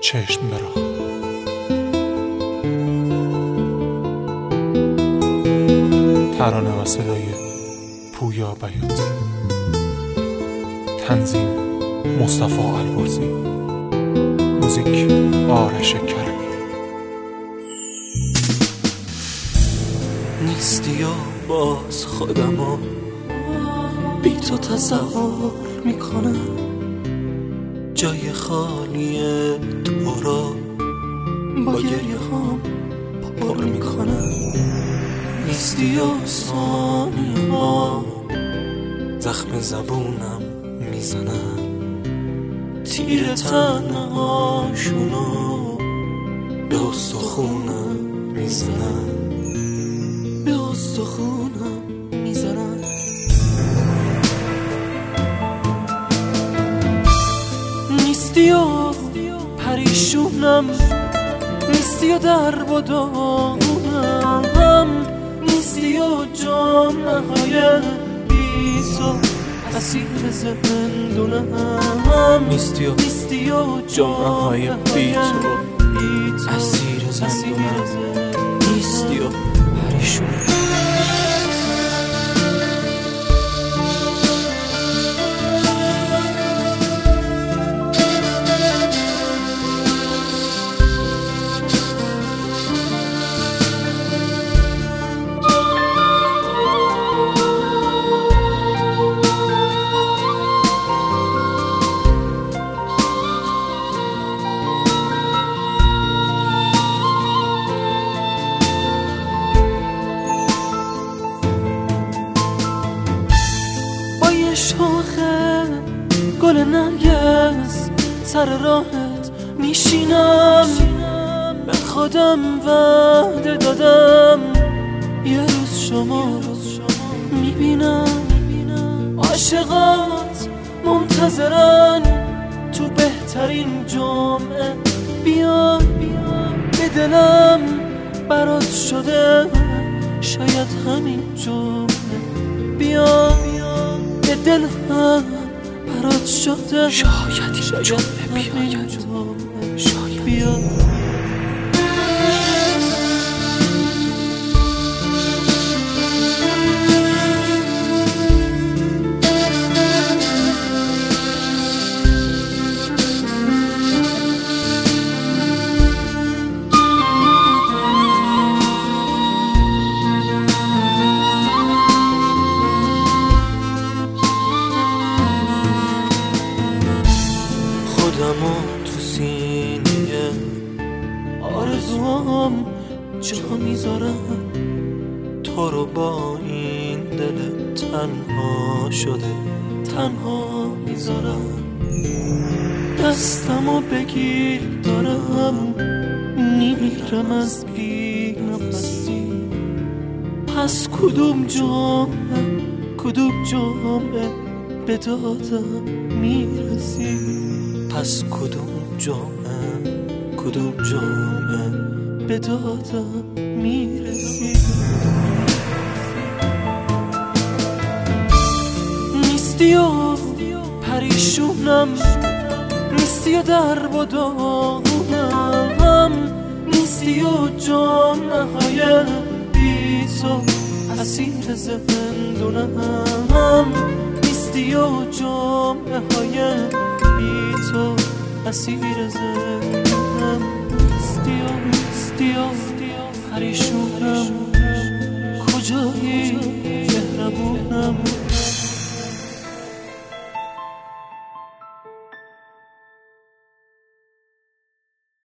چشم برا. ترانه و صدای پویا بیاتی، تنظیم مصطفی البرزی، موزیک آرش کرمی. نیستی و باز خودمو بی تو تصور میکنم، جای خالی تو را با گریه هم پر میکنم. نیستی و ثانیه ها زخم زبونم میزنم، تیر تنهاشونو به استخونم میزنم، به استخونم میزنم. نیستی و پریشونم، نیستی و درب و داغونم، نیستی و جامعه بی تو اسیر زندونم، نیستی و جامعه بی تو اسیر زندونم، نیستی و پریشونم. شاخه گل نرگس سر راهت میشینم، به خودم وعده دادم یه روز شما میبینم. عاشقات منتظرن تو بهترین جمعه، بیا به دلم برات شده شاید همین جمعه، بیا به دل هم برات شده شاید این جمعه بیاید، شاید بیا. خودمو تو سینه آرزوام جا میذارم، تو رو با این دل تنها شده تنها میذارم. دستمو بگیر دارم میمیرم از بی نفسی، پس کدوم جمعه به دادم میرسی، پس کدوم جمعه به دادم میرسی. نیستی و پریشونم، نیستی و درب و داغونم، نیستی و جامعه بی تو اسیر زندونم، نیستی و جامعه بی تو اسیر زندونم. نیستی و پریشونم، کجایی